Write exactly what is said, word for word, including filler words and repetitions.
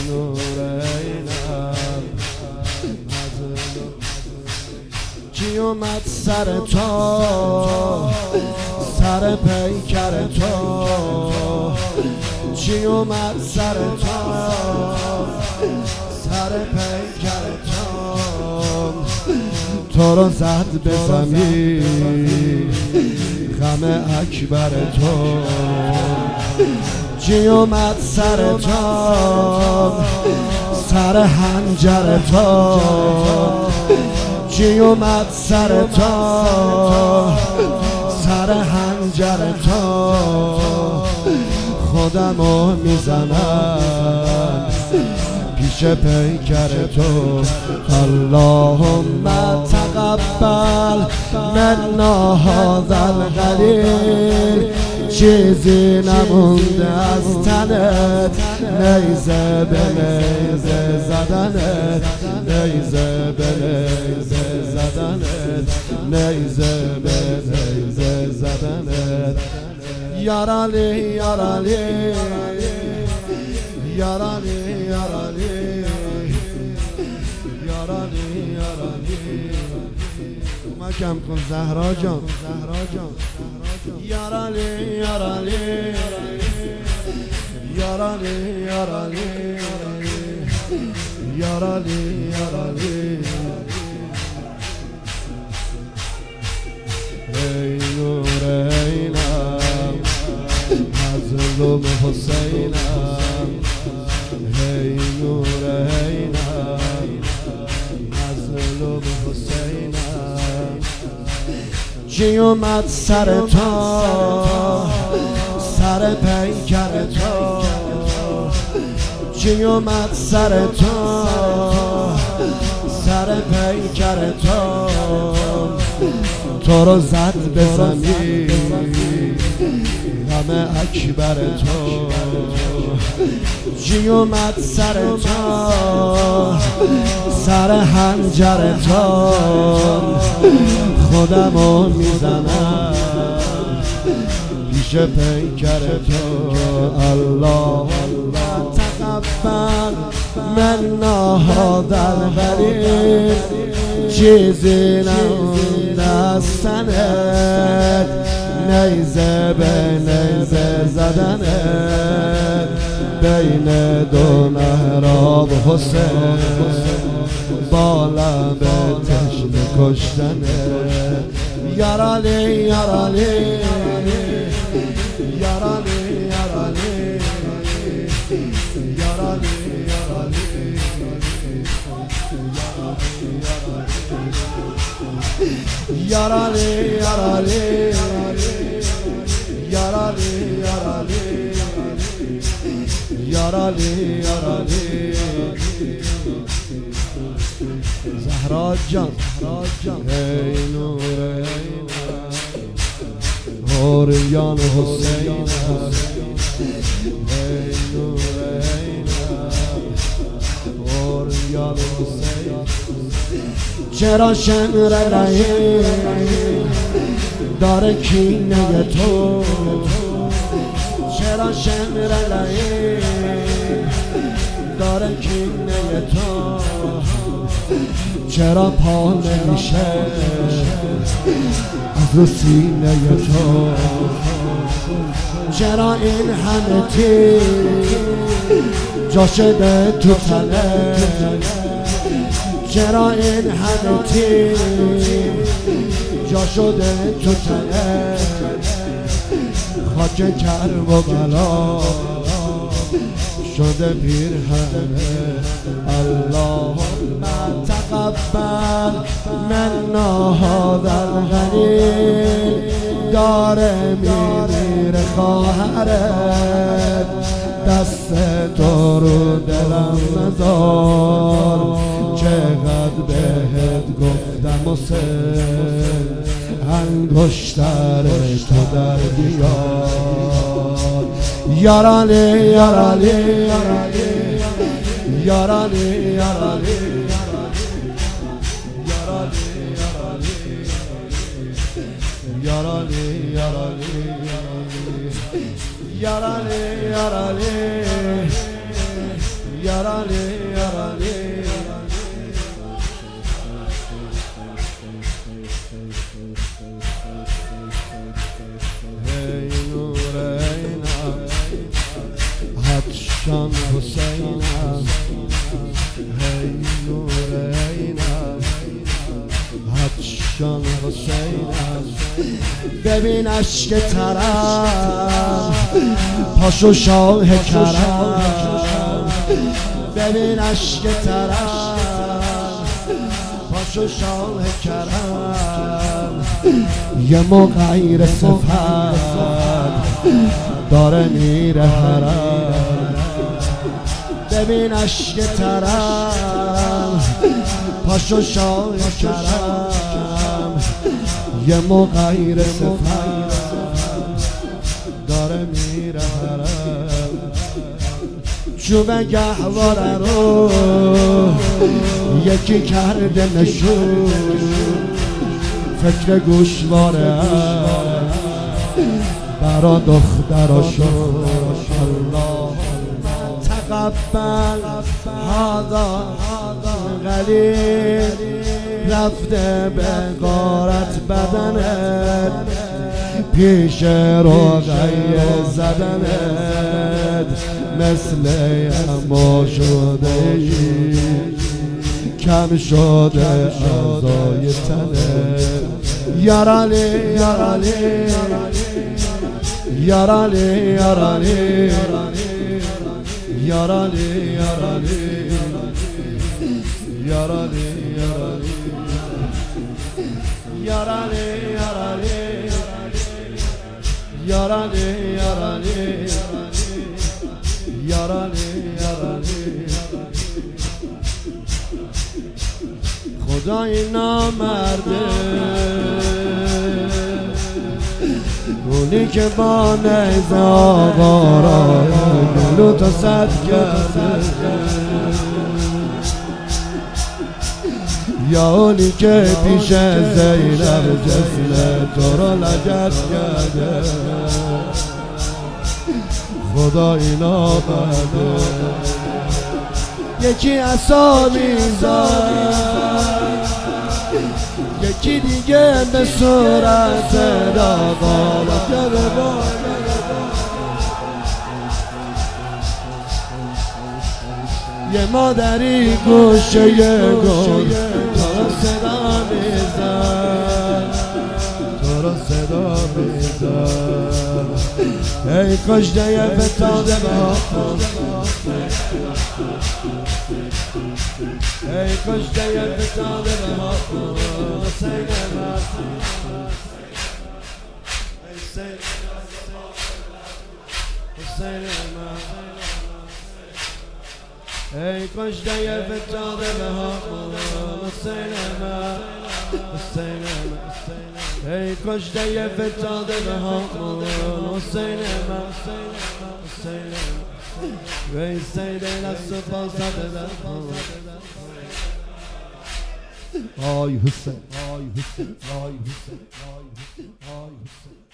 نور عینم کی اومد سر تو سر پیکر تو کی اومد سر تو سر پیکر تو تو رو زد به زمین غم اکبر تو کی اومد سر تو سر حنجر تو کی اومد سر تو سر حنجر تو خودمو میزنم پیش پیکر تو اللهم تقبل منا هذا القلیل چیزی نمونده از تنت نیزه به نیزه زدنت نیزه به نیزه زدنت نیزه به نیزه زدنت یارالی یارالی یارالی یارالی یارالی یارالی کم کن زهرا جان زهرا جان یارالی یارالی یارالی یارالی یارالی یارالی ای نور عینم مظلوم حسینم ای نور عینم مظلوم حسینم کی اومد سر تو سر پیکر تو کی اومد سر تو سر پیکر تو تو رو زد به زمین غم اکبر تو کی اومد سر تو سر حنجر تو خودمو میزنم پیش پیکر تو الله تقبل منا هذا القلیل چیزی نمونده از تنت نیزه به نیزه زدنت بین دو محراب حسین با لب تشنه کشتنت یارالی یارالی یارالی یارالی یارالی یارالی یارالی یارالی یارالی یارالی زهرا جان ای نور عینم اوریان حسینم ای نور عینم اوریان حسینم چرا شمر رهی داره کینه تو چرا شمر رهی داره کینه تو چرا پا نمیشه از رو سینه تو چرا این همه تیر جا شده تو تنت چرا این همه تیر جا شده تو تنت خاک کربلا شده پیرهنه اللهم تقبل منا هذا القلیل داره میمیره خواهرت دست تو رو دلم نذار چقدر بهت گفتم حسین انگشتر تو در بیار یارالی یارالی یارالی یارالی یارالی یارالی یارالی یارانی یارانی ای نور عینم حدشان حسینم ای نور عینم حدشان حسینم ببین عشق ترم پاشو شاه کرم ببین عشق ترم پاشو شاه کرم یه مغیر صفت داره میره حرم ببین عشق ترم پاشو شاه کرم یه مغیر صفت داره میره حرم چوب گهواره رو یکی کرده نشون فکر گوشواره برا دختراشو الله تقبل هذا قلیل رفته به غارت بدنت پیش رقیه زدنت مثل اما شده کم شده اعضای تنت یارانی یارانی یارانی یارانی یارانی یارانی یارانی یارانی یارانی یارانی یارانی یارانی یارانی یارانی خدای نامرده اونی که با نیزه آقا را گلو تا صد کرده یا اونی که پیش زینب جسم تو را لگت کرده خدای نامرده یکی عصا میزد یکی دیگه به صورت داغا یه مادری گوشه گل تو رو صدا میزد تو رو صدا میزد ای کشته فتاده با ای کشته فتاده با حسین من حسین من ای کشته فتاده به حسین من حسین من ای کشته فتاده به حسین من حسین من ای سید دست و پا زده آی حسین آی حسین آی حسین آی حسین آی حسین